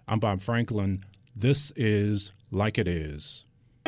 I'm Bob Franklin. This is Like It Is.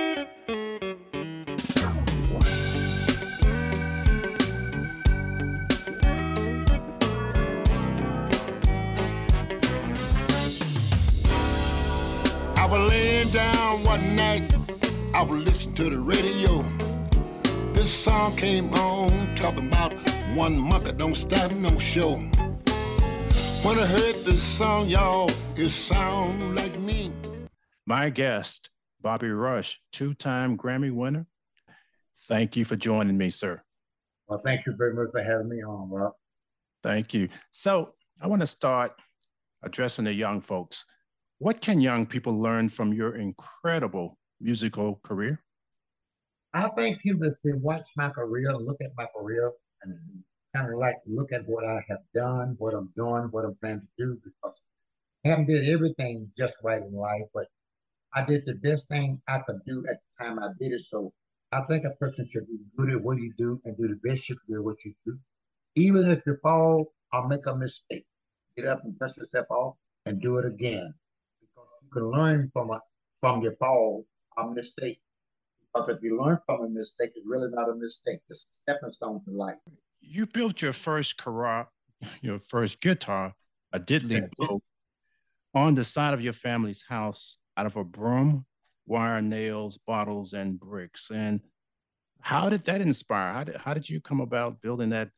I was laying down one night, I was listening to the radio. This song came on, talking about one monkey don't start no show. When I heard this song, y'all, it sound like me. My guest, Bobby Rush, two-time Grammy winner. Thank you for joining me, sir. Well, thank you very much for having me on, Rob. Thank you. So I want to start addressing the young folks. What can young people learn from your incredible musical career? I think people, if they watch my career, look at my career, and kind of like look at what I have done, what I'm doing, what I'm planning to do, because I haven't did everything just right in life, but I did the best thing I could do at the time I did it. So I think a person should be good at what you do and do the best you can do at what you do. Even if you fall or make a mistake, get up and dust yourself off and do it again. Because you can learn from your fall or mistake. Because if you learn from a mistake, it's really not a mistake. It's a stepping stone to life. You built your first guitar, a diddley bow, on the side of your family's house out of a broom, wire, nails, bottles, and bricks. And how did that inspire? How did you come about building that?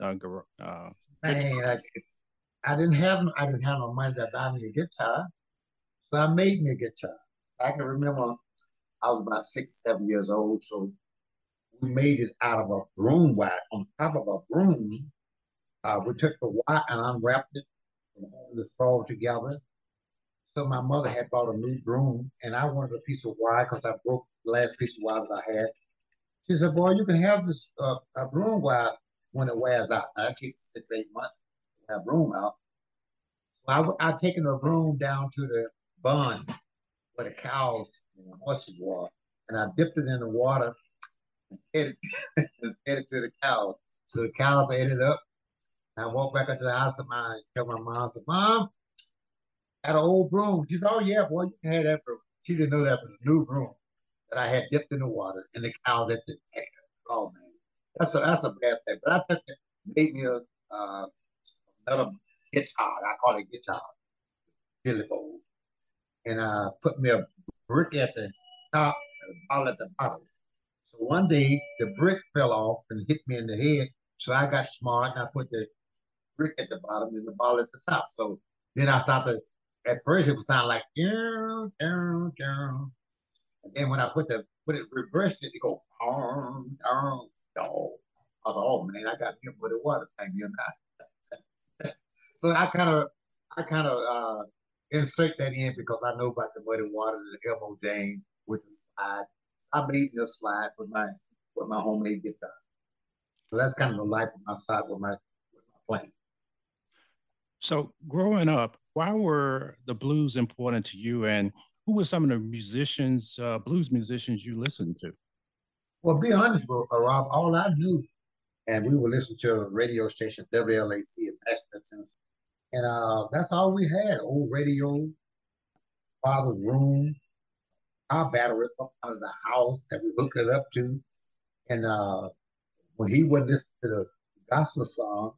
Man, I didn't have no money to buy me a guitar, so I made me a guitar. I can remember I was about 6, 7 years old, so we made it out of a broom wire on top of a broom. We took the wire and unwrapped it and all the straw together. So my mother had bought a new broom, and I wanted a piece of wire because I broke the last piece of wire that I had. She said, "Boy, you can have this a broom wire when it wears out." Now, that takes 6, 8 months to have broom out. So I taken the broom down to the barn where the cows and the horses were, and I dipped it in the water and fed it, and fed it to the cows. So the cows ate it up. And I walked back up to the house of mine, tell my mom, I said, "Mom, I had an old broom." She said, "Oh yeah, boy, you can have that broom." She didn't know that was a new broom that I had dipped in the water, and the cows at the egg. Oh man, that's a bad thing. But I think it made me another guitar. I call it guitar, Billy Bowl, and put me a brick at the top and a ball at the bottom. So one day the brick fell off and hit me in the head. So I got smart and I put the brick at the bottom and the ball at the top. So then I started. At first it would sound like down, down, down. And then when I put it reversed it, it go down, down, down. I thought, oh man, I got me a muddy water thing here now. So I kind of insert that in because I know about the muddy water, the Elmo Jane with the slide. I made me a slide with my homemade guitar. So that's kind of the life of my side with my playing. So growing up, why were the blues important to you, and who were some of the blues musicians you listened to? Well, be honest, Rob, all I knew, and we would listen to a radio station, WLAC in Nashville, Tennessee. And that's all we had, old radio, father's room, our battery up out of the house that we hooked it up to. And when he would listen to the gospel song,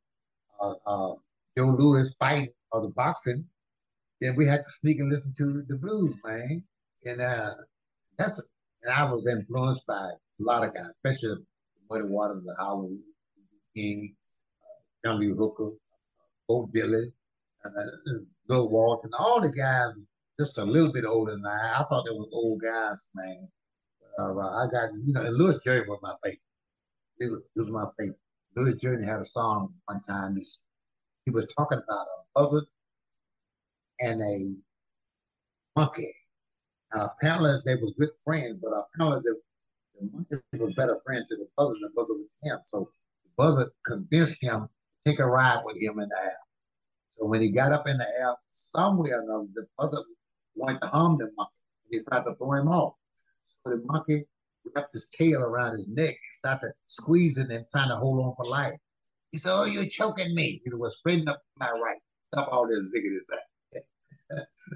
Joe Louis fighting or the boxing, then we had to sneak and listen to the blues, man. And that's and I was influenced by a lot of guys, especially Muddy Waters, the Howard King, John Lee Hooker, Bo Diddley, Bill Walton, all the guys just a little bit older than I. I thought they were old guys, man. I got, and Louis Jordan was my favorite. He was my favorite. Louis Jordan had a song one time. He was talking about a buzzard and a monkey. And apparently they were good friends, but apparently the monkey was better friends to the buzzard than the buzzard with him. So the buzzard convinced him to take a ride with him in the air. So when he got up in the air, somewhere or another, the buzzard wanted to harm the monkey. He tried to throw him off. So the monkey wrapped his tail around his neck and started squeezing and trying to hold on for life. He said, "Oh, you're choking me." He said, "Well, straighten up my right. Stop all this ziggity zack."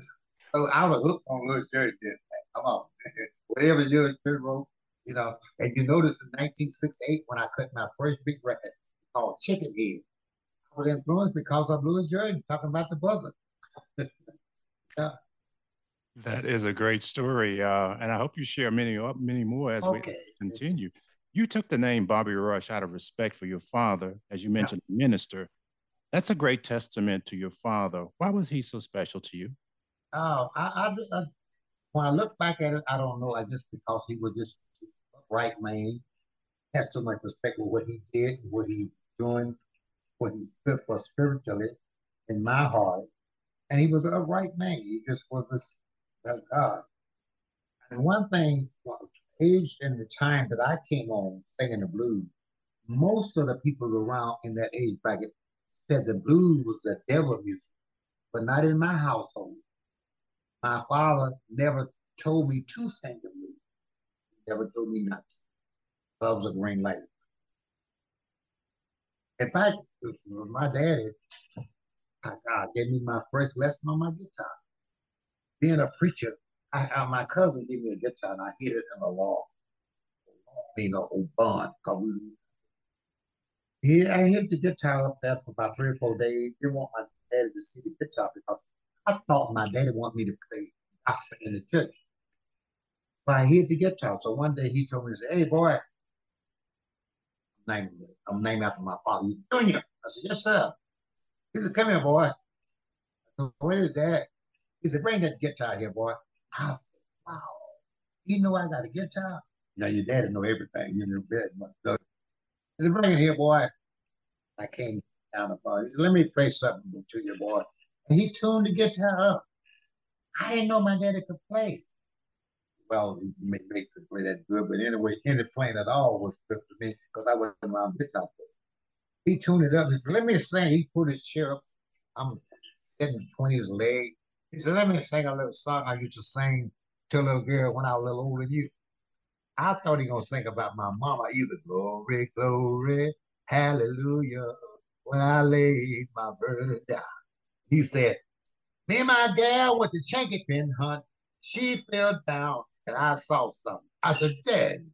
So I was hooked on Louis Jordan. Come on, whatever Louis Jordan wrote, And you notice in 1968 when I cut my first big record called Chicken Head, I was influenced because of Louis Jordan talking about the buzzer. Yeah. That is a great story, and I hope you share many more as we Okay. continue. You took the name Bobby Rush out of respect for your father, as you Yeah. mentioned, minister. That's a great testament to your father. Why was he so special to you? Oh, when I look back at it, I don't know. I just because he was just right man, had so much respect for what he did, what he's doing, what he stood for spiritually in my heart. And he was a right man. He just was this God. And one thing, well, age and the time that I came on singing the blues, most of the people around in that age bracket said the blues was the devil music, but not in my household. My father never told me to sing the blues. He never told me not to. I was a green light. In fact, my daddy gave me my first lesson on my guitar. Being a preacher, my cousin gave me a guitar and I hit it in a wall. Old bond. I hit the guitar up there for about 3 or 4 days. Didn't want my daddy to see the guitar because I thought my daddy wanted me to play gospel in the church. But I hit the guitar. So one day he told me, he said, "Hey, boy, I'm named after my father. He's Junior." I said, "Yes, sir." He said, "Come here, boy." I said, "What is that?" He said, "Bring that guitar here, boy." I said, "Wow, you know I got a guitar?" Now, your daddy know everything. You know, bed. He said, "Bring it here, boy." I came down the bar. He said, "Let me play something to you, boy." And he tuned the guitar up. I didn't know my daddy could play. Well, he could play that good, but anyway, any playing at all was good for me because I wasn't around guitar playing. He tuned it up. He said, "Let me sing." He put his chair up. I'm sitting between his leg. He said, "Let me sing a little song I used to sing to a little girl when I was a little older than you." I thought he gonna sing about my mama. He said, "Glory, glory, hallelujah. When I laid my burden down." He said, "Me and my gal went to Chinky Pin hunt. She fell down and I saw something." I said, "Dad,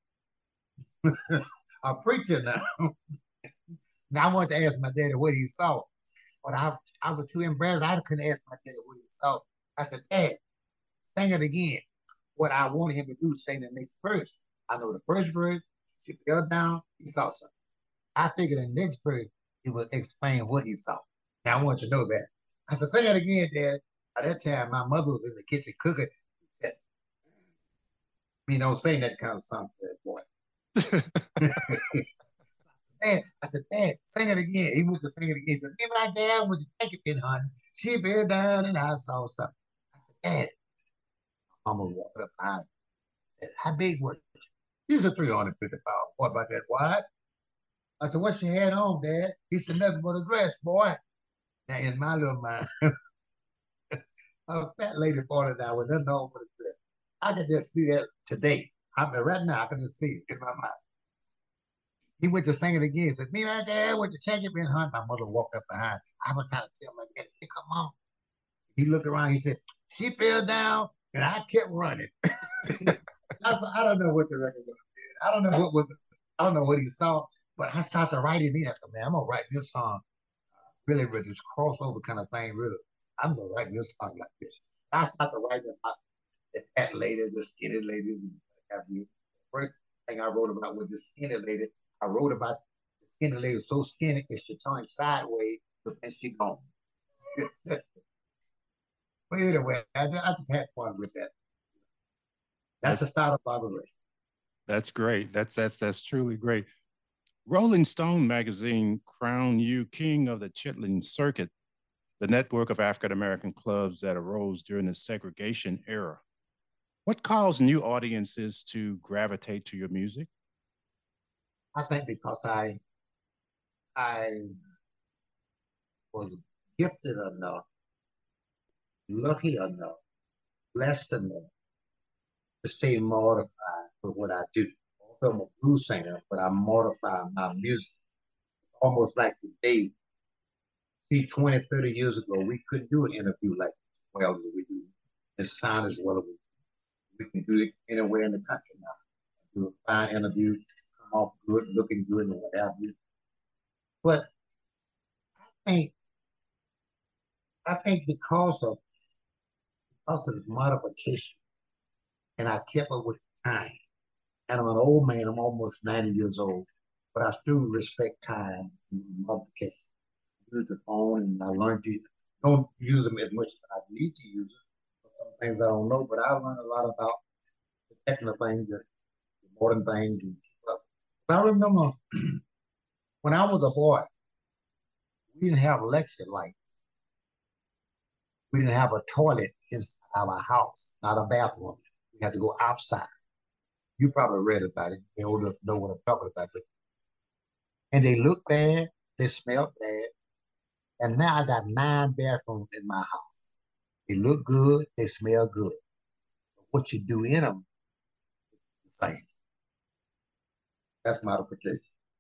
I'm preaching now." Now I wanted to ask my daddy what he saw, but I was too embarrassed. I couldn't ask my daddy what he saw. I said, "Dad, sing it again." What I wanted him to do, sing the next verse. I know the first verse, she fell down, he saw something. I figured the next verse, he would explain what he saw. Now I want you to know that. I said, "Say that again, Dad." By that time, my mother was in the kitchen cooking. Said, "Sing that kind of song to that boy." Dad, I said, "Dad, sing it again." He went to sing it again. He said, "Me my dad was take it, honey. She been down and I saw something." I said, "Dad," Mama walked up behind me. Said, "How big was it?" He's a 350-pound boy about that wide. I said, "What you had on, Dad?" He said, "Nothing but a dress, boy." Now, in my little mind, a fat lady falling down with nothing on but a dress. I can just see that today. Right now, I can just see it in my mind. He went to sing it again. He said, "Me, my dad went to check it, been hunting." My mother walked up behind. I was trying to tell my dad, "Hey, come on." He looked around. He said, "She fell down, and I kept running." I don't know what the record was. I don't know what was. I don't know what he saw, but I started writing in. I said, "Man, I'm gonna write this song really with this crossover kind of thing. Really, I'm gonna write this song like this." I started writing about the fat lady, the skinny ladies, and have you. First thing I wrote about was the skinny lady. I wrote about the skinny lady was so skinny that she turned sideways, and she gone. But anyway, I just had fun with that. That's That's the start of Bobby Rush. that's great. That's truly great. Rolling Stone magazine crowned you king of the Chitlin Circuit, the network of African American clubs that arose during the segregation era. What caused new audiences to gravitate to your music? I think because I was gifted enough, lucky enough, blessed enough to stay mortified for what I do. Also, I'm a blues singer, but I mortify my music. Almost like today, see, 20, 30 years ago, we couldn't do an interview like well as we do. The sound is what we can do it anywhere in the country now. Do a fine interview, come off good, looking good, and what have you. But I think I think because of the modification, and I kept up with time. And I'm an old man. I'm almost 90 years old, but I still respect time and modification. I use the phone, and I learned to don't use them as much as I need to use them for some things I don't know. But I learned a lot about the technical things, the modern things. But I remember when I was a boy, we didn't have lecture lights. We didn't have a toilet inside our house, not a bathroom. We had to go outside. You probably read about it. You know what I'm talking about. But, and they look bad, they smell bad. And now I got 9 bathrooms in my house. They look good, they smell good. But what you do in them is the same. That's modification.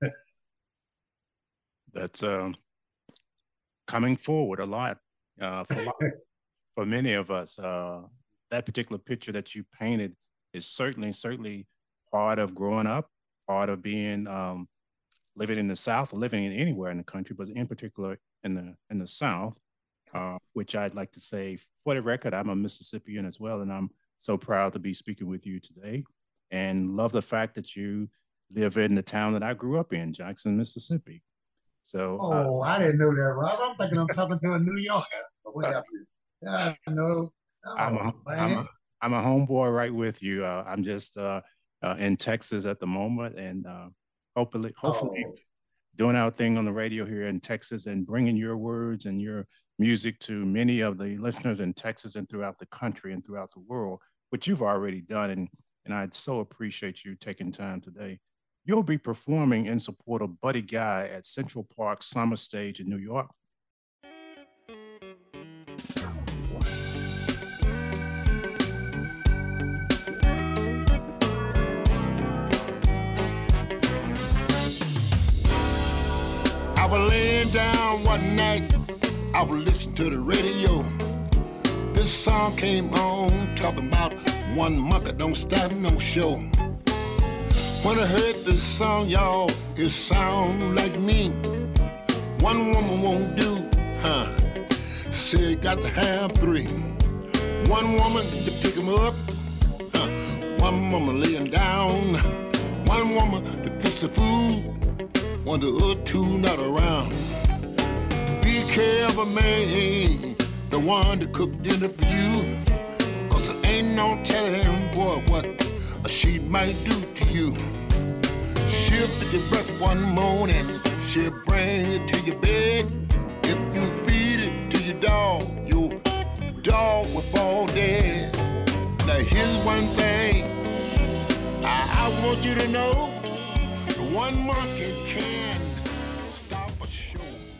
That's coming forward a lot for many of us. That particular picture that you painted is certainly part of growing up, part of being living in the South, living in anywhere in the country, but in particular in the South, which I'd like to say for the record, I'm a Mississippian as well, and I'm so proud to be speaking with you today, and love the fact that you live in the town that I grew up in, Jackson, Mississippi. So, Oh, I didn't know that, Rob. I'm thinking I'm talking to a New Yorker. What happened? Yeah, no. I'm Oh, a I'm man. a I'm a homeboy right with you. I'm just in Texas at the moment, and hopefully Oh, doing our thing on the radio here in Texas and bringing your words and your music to many of the listeners in Texas and throughout the country and throughout the world, which you've already done. And I'd so appreciate you taking time today. You'll be performing in support of Buddy Guy at Central Park Summer Stage in New York. I was laying down one night, I was listening to the radio. This song came on, talking about one monkey don't start no show. When I heard this song, y'all, it sound like me. One woman won't do, huh? Said got to have 3. One woman to pick him up, huh? One woman lay him down. One woman to fix the food. One the other 2 not around. Be careful, man, the one that cook dinner for you. Cause there ain't no telling, boy, what she might do to you. She'll pick your breath one morning, she'll bring it to your bed. If you feed it to your dog will fall dead. Now here's one thing I want you to know. One monkey can stop a show.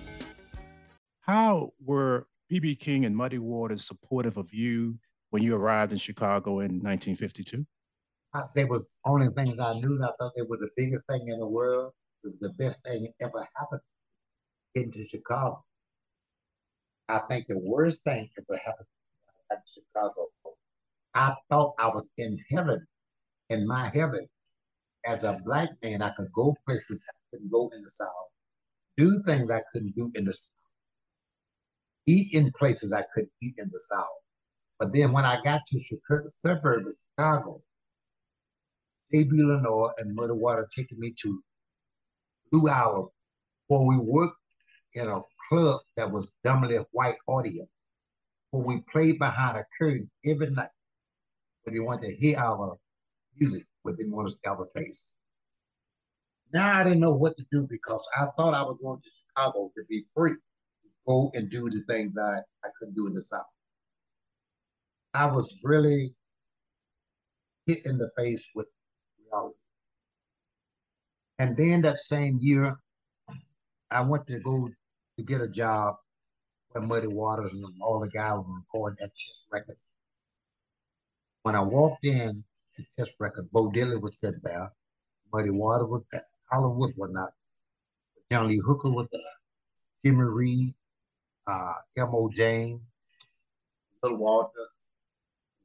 How were B.B. King and Muddy Waters supportive of you when you arrived in Chicago in 1952? they was only things I knew, and I thought they were the biggest thing in the world. It was the best thing ever happened getting to Chicago. I think the worst thing ever happened at Chicago. I thought I was in heaven, in my heaven. As a black man, I could go places I couldn't go in the South, do things I couldn't do in the South, eat in places I couldn't eat in the South. But then when I got to Chicago, suburb of Chicago, J.B. Lenore and Muddy Water taking me to Blue Hour, where we worked in a club that was dominantly white audience, where we played behind a curtain every night. But they wanted to hear our music, but didn't want to see our face. Now I didn't know what to do because I thought I was going to Chicago to be free, to go and do the things I couldn't do in the South. I was really hit in the face with reality. And then that same year, I went to go to get a job with Muddy Waters and all the guys were recording at Chess Records. When I walked in to Chess Records, Bo Diddley was sitting there, Muddy Waters was there, Holland Wood was not, John Lee Hooker was there, Jimmy Reed, M.O. James, Little Walter,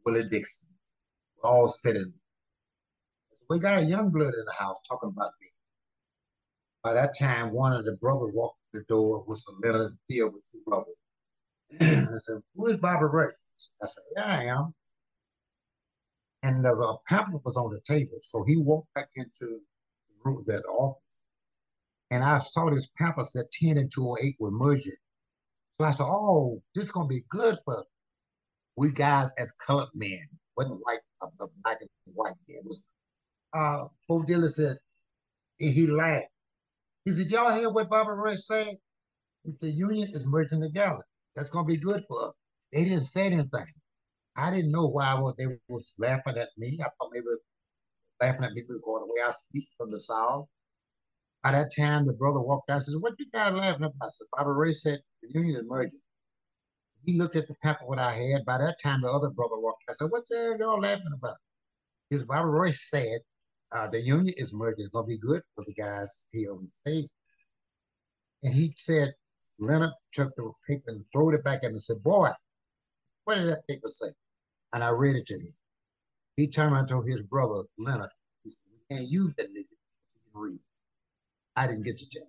Willie Dixon. We're all sitting. We got a young blood in the house talking about me. By that time, one of the brothers walked through the door with some letter and deal with two brothers. I said, "Who is Bobby Ray?" I said, "Yeah, I am." And the pamphlet was on the table. So he walked back into the room, the office. And I saw this pamphlet said 10 and 208 were merging. So I said, "Oh, this is going to be good for we guys as colored men." Wasn't white, black and white. It was, Bo Diddley said, and he laughed. He said, "Y'all hear what Bobby Ray said?" He said, "Union is merging together. That's going to be good for us." They didn't say anything. I didn't know why they was laughing at me. I thought maybe laughing at me because of the way I speak from the South. By that time, the brother walked out and said, "What you guys laughing about?" I said, "Bobby Ray said the union is merging." He looked at the paper what I had. By that time, the other brother walked out. I said, "What the hell y'all laughing about?" His Bobby Roy said, "The union is merging. It's going to be good for the guys here on the stage." And he said, Leonard took the paper and threw it back at me and said, "Boy, what did that paper say?" And I read it to him. He turned around and told his brother, Leonard, he said, "We can't use that nigga. You can read." I didn't get the job.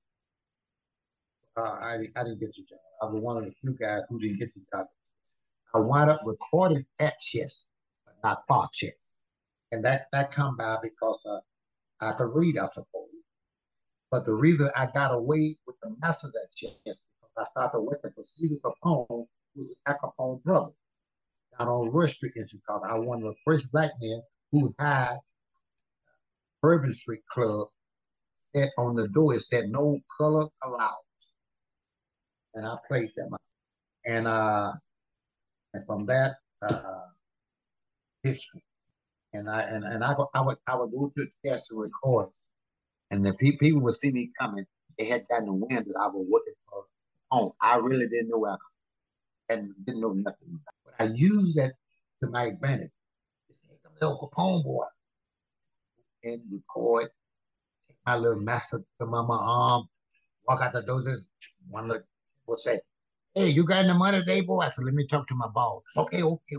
I didn't get the job. I was one of the few guys who didn't get the job. I wound up recording at Chess, but not for Chess. And that come by because I could read, I suppose. But the reason I got away with the masters at Chess because I started working for Caesar Capone, who's Al Capone's brother, down on Rush Street in Chicago. I was one of the first black men who had Bourbon Street Club said on the door, it said "No color allowed." And I played them. And and from that history. I would go to the test to record. And the people would see me coming, they had gotten the wind that I was working for home. I really didn't know alcohol and didn't know nothing. But I used that to my advantage. Here comes the Capone boy. And record, take my little master to my arm, walk out the door, just one look will say, "Hey, you got any money today, boy?" I said, "Let me talk to my boss." Okay, okay.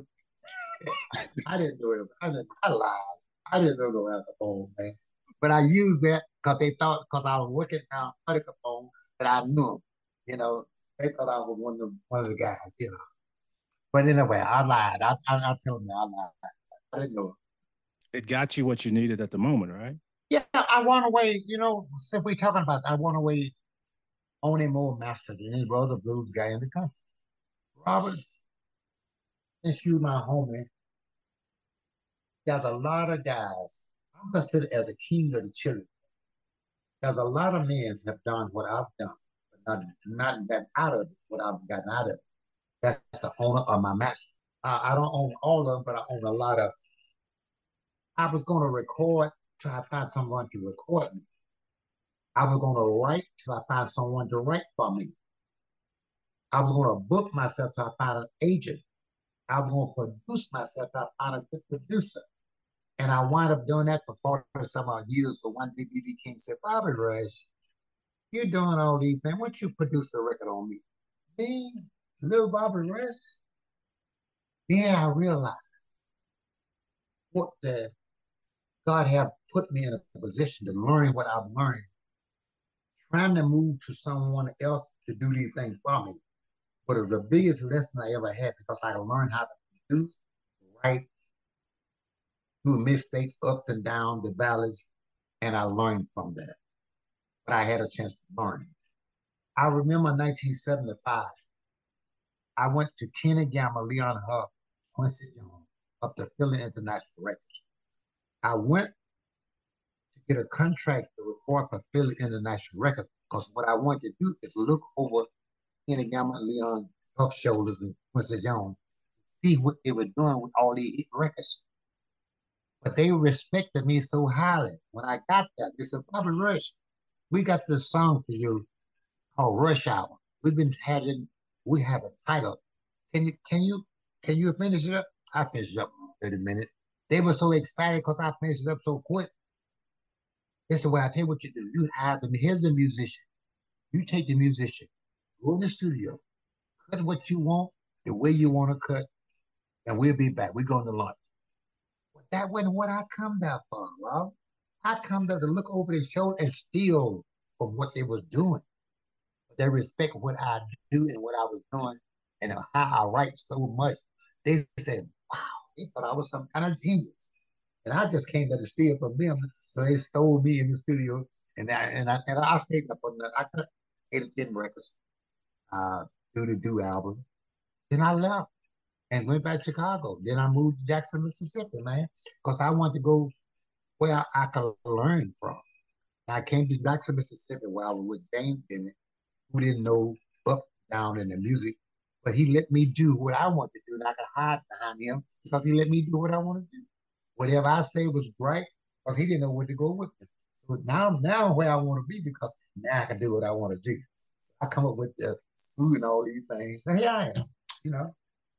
I didn't do it. I lied. I didn't know no alcohol, man. But I used that because they thought, because I was working down at Capone, that I knew him. You know, they thought I was one of the guys, you know. But anyway, I lied. I tell them I lied. I didn't know. It got you what you needed at the moment, right? Yeah, I want away, since we're talking about I want away owning more master than any other blues guy in the country. Roberts, since you my homie, there's a lot of guys. I'm considered as the king of the children. There's a lot of men have done what I've done, but not gotten out of it, what I've gotten out of it. That's the owner of my master. I don't own all of them, but I own a lot of them. I was going to record till I find someone to record me. I was going to write till I find someone to write for me. I was going to book myself till I find an agent. I was going to produce myself till I find a good producer. And I wound up doing that for 40 some odd years. So one day BB King said, "Bobby Rush, you're doing all these things. Why don't you produce a record on me?" Me, little Bobby Rush. Then I realized what the God have put me in a position to learn what I've learned. Trying to move to someone else to do these things for me. But it was the biggest lesson I ever had because I learned how to produce, write, do mistakes, ups and downs, the valleys, and I learned from that. But I had a chance to learn. I remember 1975. I went to Kenny Gamble, Leon Huff, Quincy Jones, up to Philly International Records. I went to get a contract to record for Philly International Records because what I wanted to do is look over Kenny Gamble and Leon Huff shoulders and Quincy Jones, see what they were doing with all these hit records. But they respected me so highly. When I got there, they said, "Bobby Rush, we got this song for you called Rush Hour. We have a title. Can you finish it up?" I finished it up in 30 minutes. They were so excited because I finished it up so quick. They said, "Well, I tell you what you do. You have them. Here's the musician. You take the musician, go in the studio, cut what you want, the way you want to cut, and we'll be back. We're going to lunch. But that wasn't what I come there for, Rob. I come there to look over their shoulder and steal from what they was doing. They respect what I do and what I was doing and how I write so much. They said, wow, they thought I was some kind of genius. And I just came there to steal from them. So they stole me in the studio. And I stayed up on I cut 8 or 10 records, do the Do album. Then I left and went back to Chicago. Then I moved to Jackson, Mississippi, man, because I wanted to go where I could learn from. I came to Jackson, Mississippi, where I was with James Bennett, who didn't know up, down in the music, but he let me do what I wanted to do, and I could hide behind him because he let me do what I want to do. Whatever I say was right, because he didn't know where to go with it. So now where I want to be because now I can do what I want to do. So I come up with the food and all these things. And here I am, you know.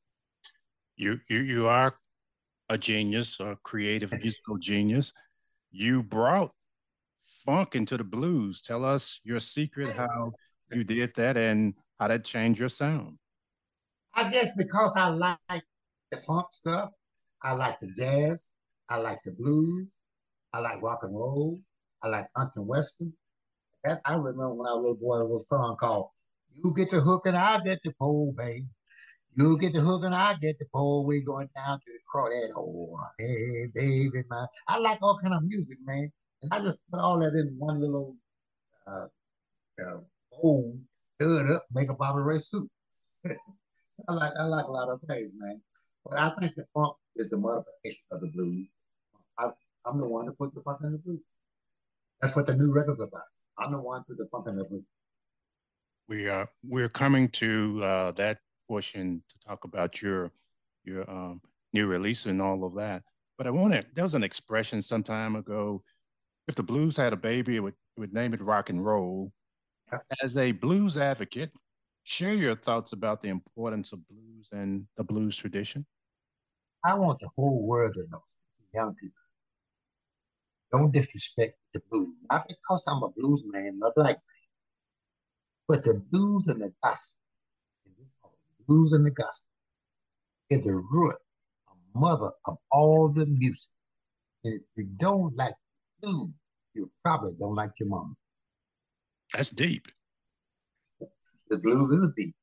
You are a genius, a creative musical genius. You brought funk into the blues. Tell us your secret, how you did that, and how that changed your sound. I guess because I like the funk stuff, I like the jazz, I like the blues, I like rock and roll, I like country and western. I remember when I was a little boy, there was a song called "You Get the Hook and I Get the Pole, Babe." You get the hook and I get the pole. We going down to the crawdad. Oh, hey, baby, man. I like all kind of music, man. And I just put all that in one little uh, uh, bowl, stir it up, make a Bobby Ray soup. I like a lot of things, man. But I think the funk is the modification of the blues. I, I'm the one that put the funk in the blues. That's what the new record's about. I'm the one who put the funk in the blues. We're coming to that portion to talk about your new release and all of that. But I wanted there was an expression some time ago. If the blues had a baby, it would name it rock and roll. As a blues advocate, share your thoughts about the importance of blues and the blues tradition. I want the whole world to know, young people, don't disrespect the blues. Not because I'm a blues man, not like, but the blues and the gospel, blues and the gospel is the root, a mother of all the music. And if you don't like blues, you probably don't like your mama. That's deep. The blues is deep.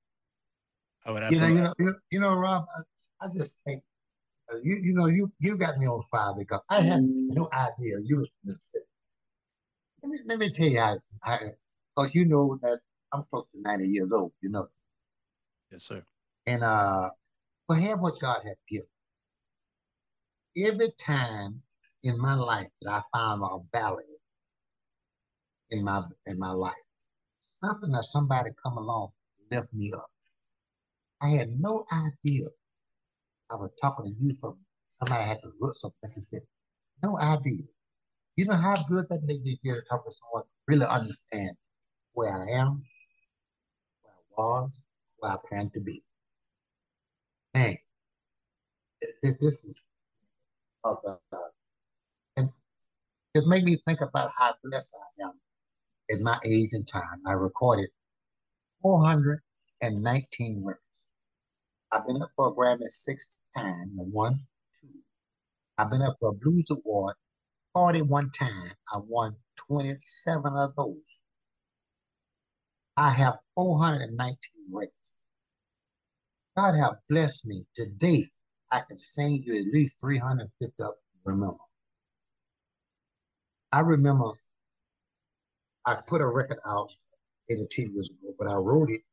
I would You know, absolutely. Rob. I just think you got me on fire because I had no idea you was from Mississippi. Let me tell you how because you know that I'm close to 90 years old. You know, Yes, sir. and but have what God had given. Every time in my life that I found a valley in my life, something that somebody come along lift me up. I had no idea I was talking to you from somebody had the roots of Mississippi. No idea. You know how good that made me feel to talk to someone who really understand where I am, where I was, where I plan to be. Man, this is and it made me think about how blessed I am at my age and time. I recorded 419 records. I've been up for a Grammy 6 times. I won two. I've been up for a Blues Award 41 times. I won 27 of those. I have 419 records. God have blessed me today. I can sing you at least 350 up. Remember, I remember I put a record out 8 or 10 years ago, but I wrote it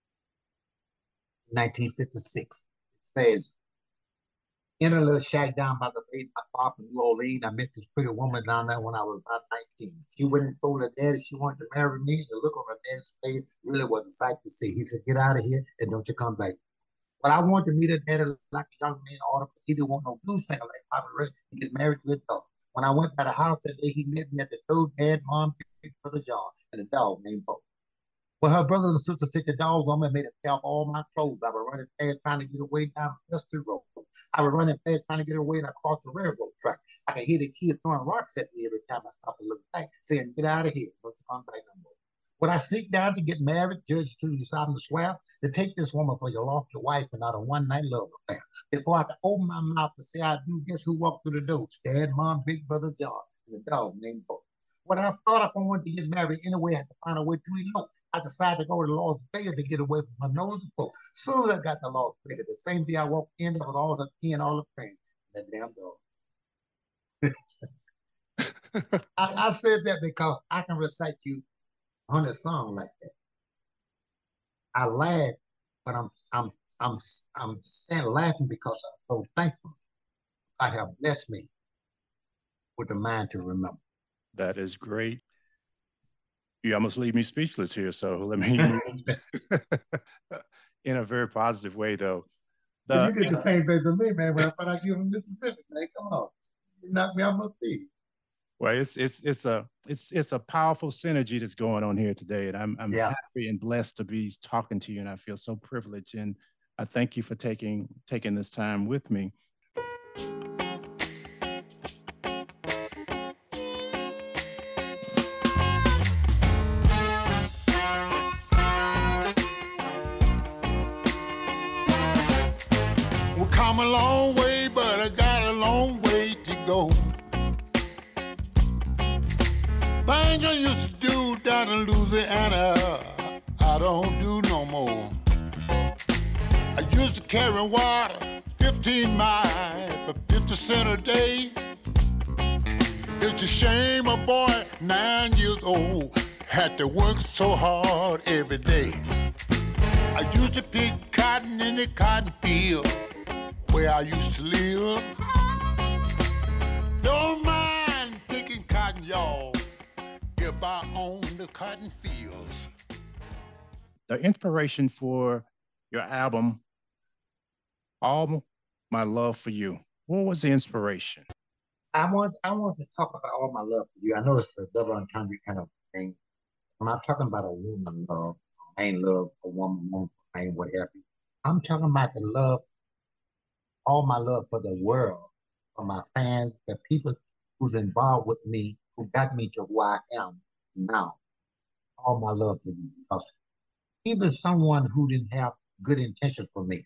in 1956. It says, in a little shack down by the bay, not far from New Orleans, I met this pretty woman down there when I was about 19. She went and told her daddy she wanted to marry me, and the look on her dad's face really was a sight to see. He said, get out of here and don't you come back. But I wanted to meet her daddy like a young man ought to. He didn't want no blues singer like Bobby Ray to get married to his dog. When I went by the house that day, he met me at the door, dad, mom, big brother John, and a dog named Bo. Well, her brothers and sisters took the dogs on me and made it tear off all my clothes. I was running fast trying to get away down the Dusty Road. I was running fast trying to get away and I crossed the railroad track. I could hear the kids throwing rocks at me every time I stopped and looked back, saying, get out of here. Don't you come back no more. When I sneak down to get married, judge to decide to swear to take this woman for your lawful wife and not a one-night love affair. Before I could open my mouth to say I do, guess who walked through the door? Dad, Mom, Big Brother John, and the dog named Bo. When I thought I wanted to get married anyway, I had to find a way to elope. I decided to go to Las Vegas to get away from my nose and folk. As soon as I got to Las Vegas, the same day I walked in, there was all the key and all the pain. That damn dog. I said that because I can recite you 100 songs like that. I laugh, but I'm saying laughing because I'm so thankful. I have blessed me with the mind to remember. That is great. You almost leave me speechless here. So let me, in a very positive way, though. You get the same thing to me, man. When I thought I give him Mississippi, man, come on, you knocked me off my feet. Well, it's a powerful synergy that's going on here today, and I'm happy and blessed to be talking to you, and I feel so privileged, and I thank you for taking this time with me. We've come a long way, but I got a long way to go. Things I used to do down in Louisiana, I don't do no more. I used to carry water 15 miles for 50 cents a day. It's a shame a boy 9 years old had to work so hard every day. I used to pick cotton in the cotton field where I used to live. Don't mind picking cotton, y'all, if I own the cotton fields. The inspiration for your album, All My Love for You, what was the inspiration? I want to talk about All My Love for You. I know it's a double entendre kind of thing. I'm not talking about a woman love, man love, a woman for man, what have you. I'm talking about the love, all my love for the world, for my fans, the people who's involved with me, who got me to who I am now. All my love for you. Because even someone who didn't have good intentions for me,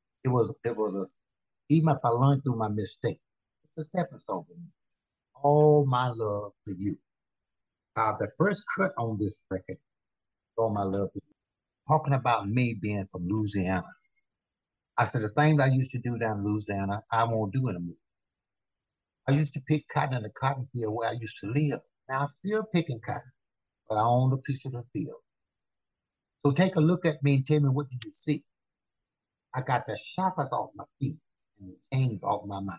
even if I learned through my mistake, it's a stepping stone for me. All my love for you. The first cut on this record, All My Love for You, talking about me being from Louisiana. I said, the things I used to do down in Louisiana, I won't do anymore. I used to pick cotton in the cotton field where I used to live. Now I'm still picking cotton, but I own a piece of the field. So take a look at me and tell me, what did you see? I got the shackles off my feet and the chains off my mind.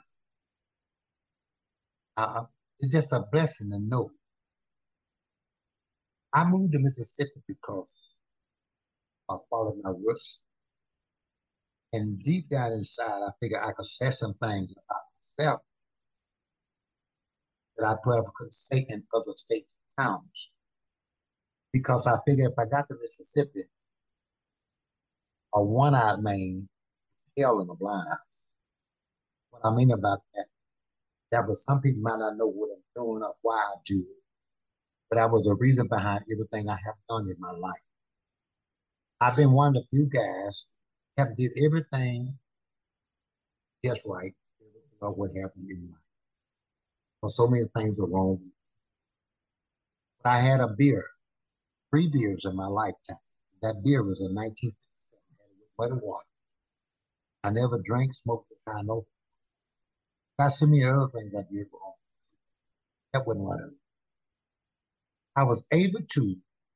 It's just a blessing to know. I moved to Mississippi because I followed my roots. And deep down inside, I figured I could say some things about myself that I probably couldn't say in other states and towns. Because I figured if I got to Mississippi, a one-eyed man, hell in a blind eye. What I mean about that was some people might not know what I'm doing or why I do it. But that was a reason behind everything I have done in my life. I've been one of the few guys have did everything just right, about what happened in life. But so many things are wrong. But I had a beer, 3 beers in my lifetime. That beer was in 1957, with muddy water. I never drank, smoked, I know. Got so many other things I did wrong. That wasn't one of them. I was able to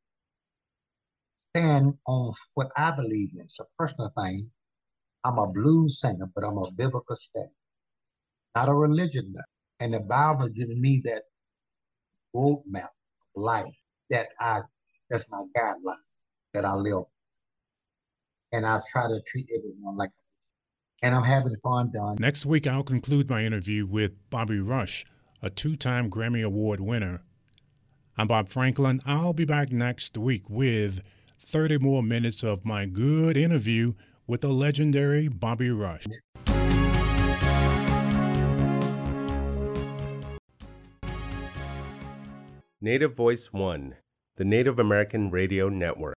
stand on what I believe in. It's a personal thing. I'm a blues singer, but I'm a biblical study, not a religion. And the Bible is giving me that roadmap of life that's my guideline that I live. And I try to treat everyone like, and I'm having fun done. Next week, I'll conclude my interview with Bobby Rush, a 2-time Grammy Award winner. I'm Bob Franklin. I'll be back next week with 30 more minutes of my good interview with the legendary Bobby Rush. Native Voice One, the Native American Radio Network.